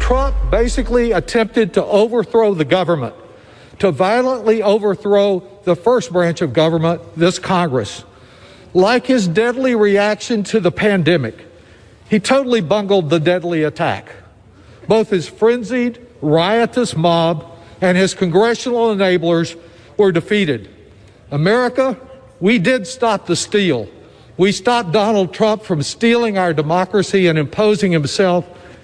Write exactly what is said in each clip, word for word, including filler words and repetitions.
Trump basically attempted to overthrow the government, to violently overthrow the first branch of government, this Congress. Like his deadly reaction to the pandemic, he totally bungled the deadly attack. Both his frenzied, riotous mob and his congressional enablers were defeated. America, we did stop the steal. We stopped Donald Trump from stealing our democracy and imposing himself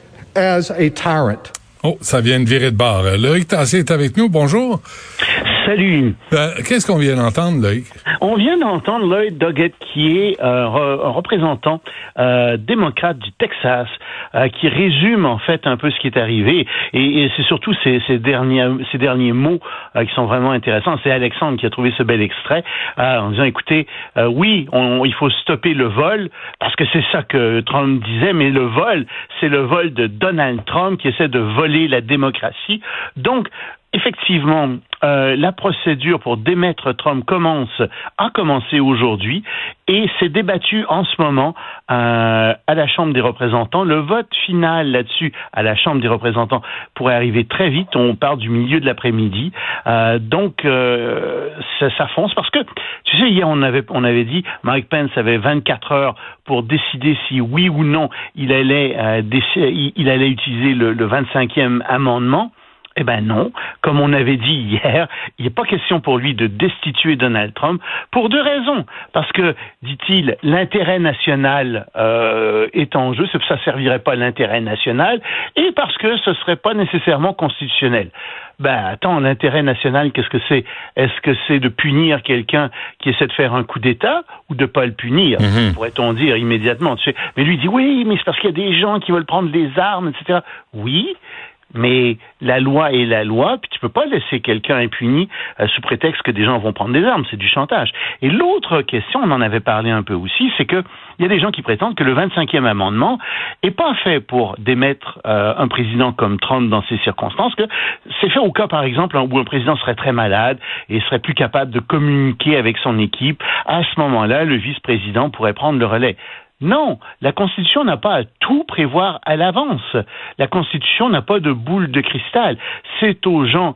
as a tyrant. Oh, ça vient de virer de bord. Loïc Tassé est avec nous. Bonjour. Salut. Euh, qu'est-ce qu'on vient d'entendre, Loïc? On vient d'entendre Lloyd Doggett, qui est euh, re- un représentant euh, démocrate du Texas, euh, qui résume en fait un peu ce qui est arrivé. Et, et c'est surtout ces, ces, derniers, ces derniers mots euh, qui sont vraiment intéressants. C'est Alexandre qui a trouvé ce bel extrait euh, en disant, écoutez, euh, oui, on, il faut stopper le vol, parce que c'est ça que Trump disait, mais le vol, c'est le vol de Donald Trump qui essaie de voler la démocratie. Donc, effectivement, euh, la procédure pour démettre Trump commence, a commencé aujourd'hui et s'est débattue en ce moment euh, à la Chambre des représentants. Le vote final là-dessus à la Chambre des représentants pourrait arriver très vite. On part du milieu de l'après-midi. Euh, donc, euh, ça, ça fonce parce que, tu sais, hier, on avait, on avait dit Mike Pence avait vingt-quatre heures pour décider si oui ou non il allait, euh, décider, il, il allait utiliser le, le vingt-cinquième amendement. Eh ben non, comme on avait dit hier, il n'est pas question pour lui de destituer Donald Trump pour deux raisons. Parce que, dit-il, l'intérêt national euh, est en jeu, ça ne servirait pas à l'intérêt national, et parce que ce ne serait pas nécessairement constitutionnel. Ben attends, l'intérêt national, qu'est-ce que c'est? Est-ce que c'est de punir quelqu'un qui essaie de faire un coup d'État ou de pas le punir? Mm-hmm. Pourrait-on dire immédiatement. Tu sais. Mais lui dit oui, mais c'est parce qu'il y a des gens qui veulent prendre des armes, et cetera. Oui. Mais la loi est la loi, puis tu peux pas laisser quelqu'un impuni euh, sous prétexte que des gens vont prendre des armes, c'est du chantage. Et l'autre question, on en avait parlé un peu aussi, c'est que il y a des gens qui prétendent que le vingt-cinquième amendement est pas fait pour démettre euh, un président comme Trump dans ces circonstances, que c'est fait au cas, par exemple, où un président serait très malade et serait plus capable de communiquer avec son équipe. À ce moment-là, le vice-président pourrait prendre le relais. Non, la Constitution n'a pas à tout prévoir à l'avance. La Constitution n'a pas de boule de cristal. C'est aux gens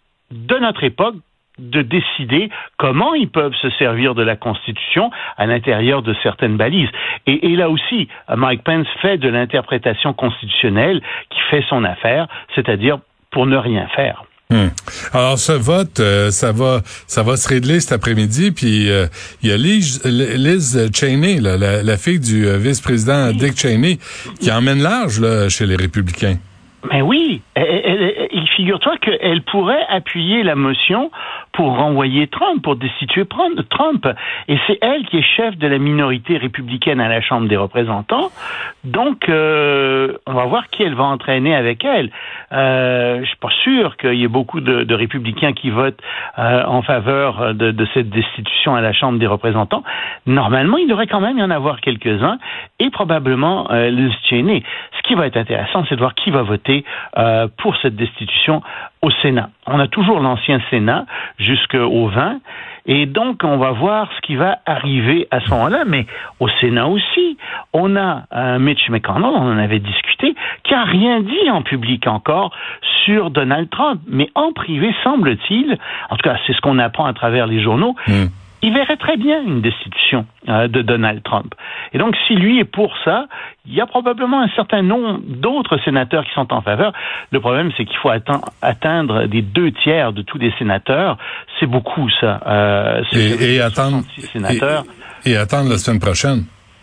de notre époque de décider comment ils peuvent se servir de la Constitution à l'intérieur de certaines balises. Et, et là aussi, Mike Pence fait de l'interprétation constitutionnelle qui fait son affaire, c'est-à-dire pour ne rien faire. Hum. Alors ce vote, euh, ça va, ça va se régler cet après-midi. Puis euh, il y a Liz, Liz Cheney, là, la, la fille du euh, vice-président Dick Cheney, qui emmène large là chez les Républicains. Mais oui, elle, elle, elle, figure-toi qu'elle pourrait appuyer la motion pour renvoyer Trump, pour destituer Trump. Et c'est elle qui est chef de la minorité républicaine à la Chambre des représentants. Donc, euh, on va voir qui elle va entraîner avec elle. Euh, je suis pas sûr qu'il y ait beaucoup de, de républicains qui votent euh, en faveur de, de cette destitution à la Chambre des représentants. Normalement, il devrait quand même y en avoir quelques-uns, et probablement euh, Liz Cheney. Ce qui va être intéressant, c'est de voir qui va voter euh, pour cette destitution au Sénat. On a toujours l'ancien Sénat jusqu'au vingt, et donc on va voir ce qui va arriver à ce moment-là. Mais au Sénat aussi, on a un Mitch McConnell, on en avait discuté, qui a rien dit en public encore sur Donald Trump, mais en privé, semble-t-il, en tout cas c'est ce qu'on apprend à travers les journaux, mmh. il verrait très bien une destitution euh, de Donald Trump. Et donc, si lui est pour ça, il y a probablement un certain nombre d'autres sénateurs qui sont en faveur. Le problème, c'est qu'il faut atte- atteindre des deux tiers de tous les sénateurs. C'est beaucoup, ça. Euh, c'est et, et, attendre, sénateurs. Et, et attendre la semaine prochaine.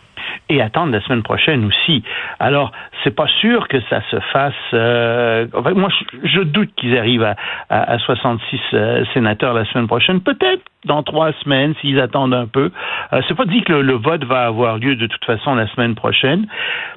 Et attendre la semaine prochaine aussi. Alors, c'est pas sûr que ça se fasse. Euh, enfin, moi, je, je doute qu'ils arrivent à, à, à soixante-six euh, sénateurs la semaine prochaine. Peut-être dans trois semaines, s'ils attendent un peu. Euh, c'est pas dit que le, le vote va avoir lieu de toute façon la semaine prochaine.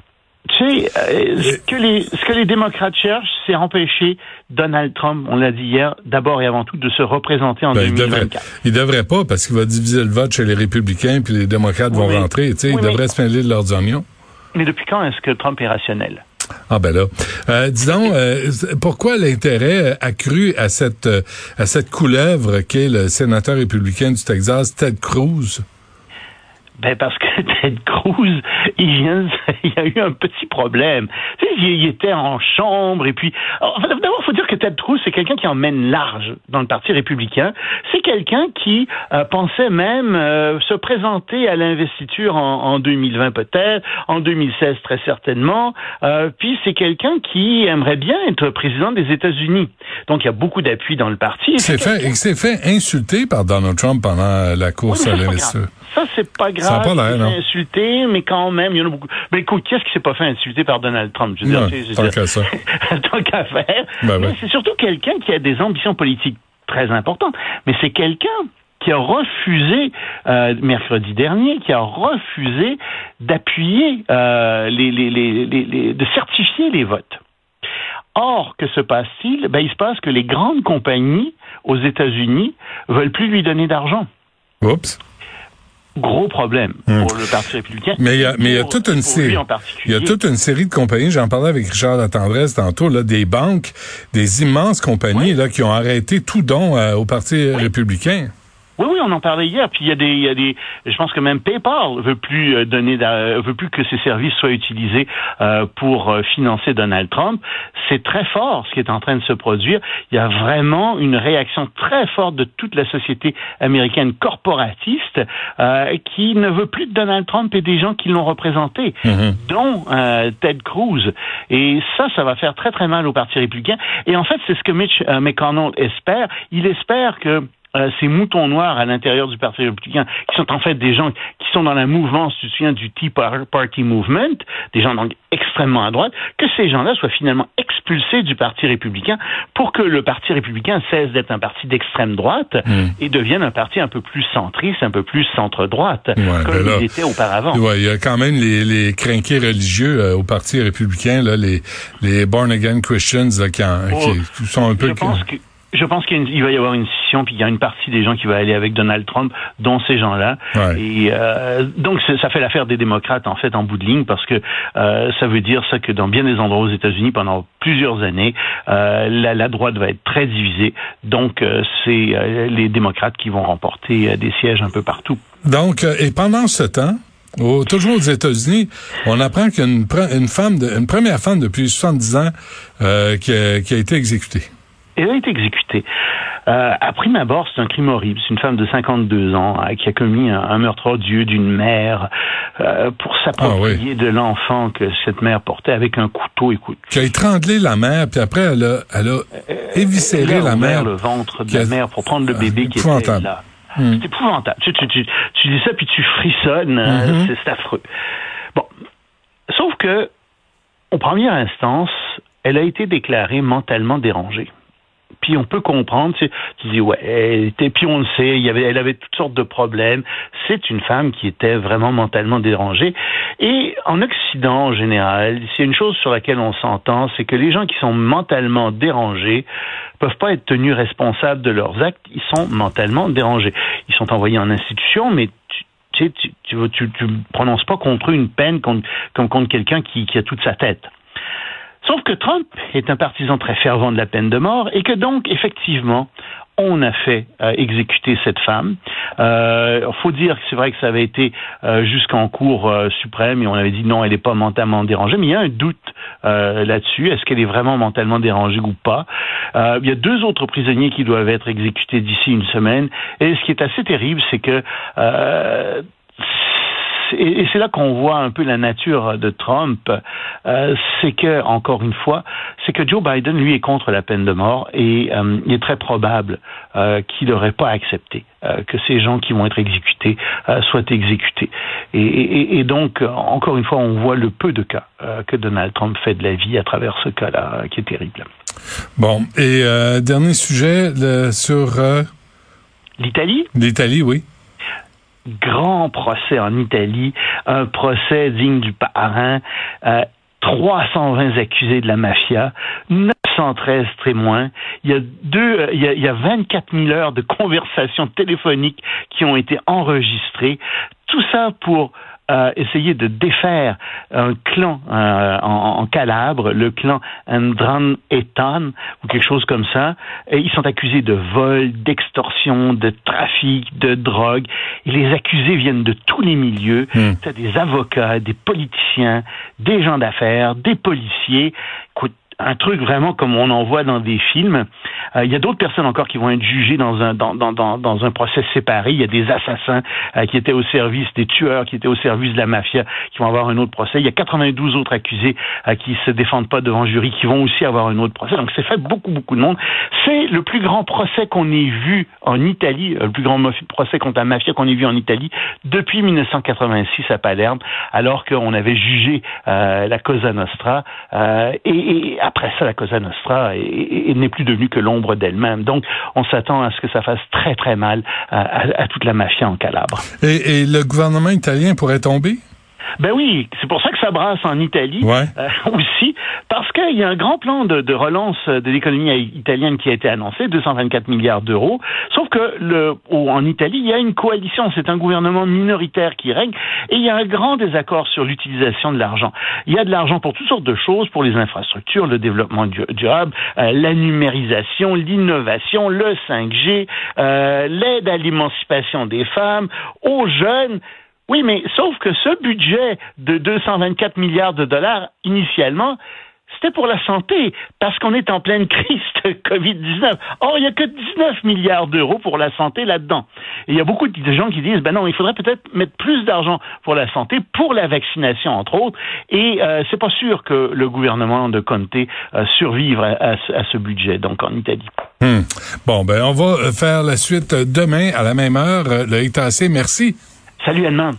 Tu sais, euh, ce que les ce que les démocrates cherchent, c'est empêcher Donald Trump, on l'a dit hier, d'abord et avant tout, de se représenter en ben, deux mille vingt-quatre. Il devrait, il devrait pas, parce qu'il va diviser le vote chez les républicains, puis les démocrates oui, vont mais, rentrer. Tu sais, oui, il devrait mais, se mêler de leurs oignons. Mais depuis quand est-ce que Trump est rationnel? Ah ben là, euh, disons, euh, pourquoi l'intérêt accru à cette à cette couleuvre qu'est le sénateur républicain du Texas, Ted Cruz? Ben parce que Ted Cruz, il vient, il y a eu un petit problème. Tu sais, il était en chambre, et puis... Alors, d'abord, il faut dire que Ted Cruz, c'est quelqu'un qui emmène large dans le Parti républicain. C'est quelqu'un qui euh, pensait même euh, se présenter à l'investiture en, en deux mille vingt peut-être, en deux mille seize très certainement. Euh, puis c'est quelqu'un qui aimerait bien être président des États-Unis. Donc, il y a beaucoup d'appui dans le parti. Il s'est fait, il s'est fait insulter par Donald Trump pendant la course oui, à l'investiture. Ça, c'est pas grave. Ça n'a pas l'air, non? Insulté, mais quand même, il y en a beaucoup. Mais écoute, qu'est-ce qui s'est pas fait insulter par Donald Trump? Je veux non, dire, je veux tant dire, qu'à ça. tant qu'à faire. Ben mais ouais. c'est surtout quelqu'un qui a des ambitions politiques très importantes. Mais c'est quelqu'un qui a refusé, euh, mercredi dernier, qui a refusé d'appuyer, euh, les, les, les, les, les, de certifier les votes. Or, que se passe-t-il? Ben, il se passe que les grandes compagnies aux États-Unis veulent plus lui donner d'argent. Oups. Gros problème Hum. pour le Parti républicain. Mais il y a, mais il y a pour, toute une série, il y a toute une série de compagnies. J'en parlais avec Richard Latendresse tantôt, là, des banques, des immenses compagnies, oui. là, qui ont arrêté tout don euh, au Parti oui. républicain. Oui, oui, on en parlait hier. Puis il y a des, il y a des, je pense que même PayPal veut plus euh, donner, euh, veut plus que ses services soient utilisés euh, pour euh, financer Donald Trump. C'est très fort ce qui est en train de se produire. Il y a vraiment une réaction très forte de toute la société américaine corporatiste euh, qui ne veut plus de Donald Trump et des gens qui l'ont représenté, mm-hmm. dont euh, Ted Cruz. Et ça, ça va faire très très mal au Parti républicain. Et en fait, c'est ce que Mitch euh, McConnell espère. Il espère que Euh, ces moutons noirs à l'intérieur du Parti républicain, qui sont en fait des gens qui sont dans la mouvance, tu te souviens, du Tea Party Movement, des gens donc extrêmement à droite, que ces gens-là soient finalement expulsés du Parti républicain pour que le Parti républicain cesse d'être un parti d'extrême droite mmh. et devienne un parti un peu plus centriste, un peu plus centre-droite, ouais, comme là, il était auparavant. Ouais, il y a quand même les, les crinqués religieux euh, au Parti républicain, là, les, les born-again Christians là, qui, en, oh, qui sont un peu... Je pense que Je pense qu'il va y avoir une scission, puis il y a une partie des gens qui va aller avec Donald Trump, dont ces gens-là. Ouais. Et euh, donc, ça fait l'affaire des démocrates, en fait, en bout de ligne, parce que euh, ça veut dire ça que dans bien des endroits aux États-Unis, pendant plusieurs années, euh, la, la droite va être très divisée. Donc, euh, c'est euh, les démocrates qui vont remporter euh, des sièges un peu partout. Donc, euh, et pendant ce temps, Au, toujours aux États-Unis, on apprend qu'il y a une, une femme, de, une première femme depuis soixante-dix ans euh, qui, a, qui a été exécutée. Elle a été exécutée. Euh, à prime abord, c'est un crime horrible. C'est une femme de cinquante-deux ans hein, qui a commis un, un meurtre odieux d'une mère euh, pour s'approprier ah, oui. de l'enfant que cette mère portait avec un couteau. Écoute, qui a étranglé la mère, puis après elle a, elle a éviscéré elle a la mère. le ventre de la mère pour prendre le bébé euh, qui était là. Hum. C'est épouvantable. Tu, tu, tu, tu dis ça puis tu frissonnes. Mm-hmm. C'est, c'est affreux. Bon, sauf que, en première instance, elle a été déclarée mentalement dérangée. Puis on peut comprendre, tu, sais, tu dis ouais, elle était, puis on le sait, il y avait, elle avait toutes sortes de problèmes. C'est une femme qui était vraiment mentalement dérangée. Et en Occident en général, c'est une chose sur laquelle on s'entend, c'est que les gens qui sont mentalement dérangés peuvent pas être tenus responsables de leurs actes. Ils sont mentalement dérangés. Ils sont envoyés en institution, mais tu, tu sais, tu, tu, tu, tu prononces pas contre eux une peine contre, comme contre quelqu'un qui, qui a toute sa tête. Sauf que Trump est un partisan très fervent de la peine de mort et que donc, effectivement, on a fait euh, exécuter cette femme. Il euh, faut dire que c'est vrai que ça avait été euh, jusqu'en Cour euh, suprême et on avait dit non, elle n'est pas mentalement dérangée, mais il y a un doute euh, là-dessus. Est-ce qu'elle est vraiment mentalement dérangée ou pas? Euh, il y a deux autres prisonniers qui doivent être exécutés d'ici une semaine. Et ce qui est assez terrible, c'est que... Euh, Et c'est là qu'on voit un peu la nature de Trump, euh, c'est que, encore une fois, c'est que Joe Biden, lui, est contre la peine de mort et euh, il est très probable euh, qu'il n'aurait pas accepté euh, que ces gens qui vont être exécutés euh, soient exécutés. Et, et, et donc, encore une fois, on voit le peu de cas euh, que Donald Trump fait de la vie à travers ce cas-là, qui est terrible. Bon, et euh, dernier sujet le, sur... Euh... L'Italie? L'Italie, oui. Grand procès en Italie, un procès digne du parrain, euh, trois cent vingt accusés de la mafia, neuf cent treize témoins, il y a deux, il y a, il y a vingt-quatre mille heures de conversations téléphoniques qui ont été enregistrées, tout ça pour euh, essayé de défaire un clan euh, en, en Calabre, le clan Ndrangheta ou quelque chose comme ça. Et ils sont accusés de vol, d'extorsion, de trafic, de drogue. Et les accusés viennent de tous les milieux. Mmh. T'as des avocats, des politiciens, des gens d'affaires, des policiers. Écoute, un truc vraiment comme on en voit dans des films. Euh, il y a d'autres personnes encore qui vont être jugées dans un dans dans dans, dans un procès séparé. Il y a des assassins euh, qui étaient au service, des tueurs qui étaient au service de la mafia, qui vont avoir un autre procès. Il y a quatre-vingt-douze autres accusés euh, qui se défendent pas devant jury, qui vont aussi avoir un autre procès. Donc c'est fait beaucoup beaucoup de monde. C'est le plus grand procès qu'on ait vu en Italie, le plus grand procès contre la mafia qu'on ait vu en Italie depuis mille neuf cent quatre-vingt-six à Palerme, alors qu'on avait jugé euh, la Cosa Nostra euh, et, et après ça, la Cosa Nostra est, est, n'est plus devenue que l'ombre d'elle-même. Donc, on s'attend à ce que ça fasse très, très mal à, à, à toute la mafia en Calabre. Et, et le gouvernement italien pourrait tomber? Ben oui, c'est pour ça que ça brasse en Italie ouais. euh, aussi, parce qu'il y a un grand plan de, de relance de l'économie italienne qui a été annoncé, deux cent vingt-quatre milliards d'euros, sauf que le, au, en Italie, il y a une coalition, c'est un gouvernement minoritaire qui règne, et il y a un grand désaccord sur l'utilisation de l'argent. Il y a de l'argent pour toutes sortes de choses, pour les infrastructures, le développement durable, euh, la numérisation, l'innovation, le cinq G, euh, l'aide à l'émancipation des femmes, aux jeunes. Oui, mais sauf que ce budget de deux cent vingt-quatre milliards de dollars, initialement, c'était pour la santé, parce qu'on est en pleine crise de covid dix-neuf. Or, il n'y a que dix-neuf milliards d'euros pour la santé là-dedans. Et il y a beaucoup de gens qui disent, ben non, il faudrait peut-être mettre plus d'argent pour la santé, pour la vaccination, entre autres, et euh, c'est pas sûr que le gouvernement de Conte euh, survive à, à, à ce budget, donc en Italie. Hum. Bon, ben on va faire la suite demain à la même heure. Loïc Tassé, merci. Salut, Edmond.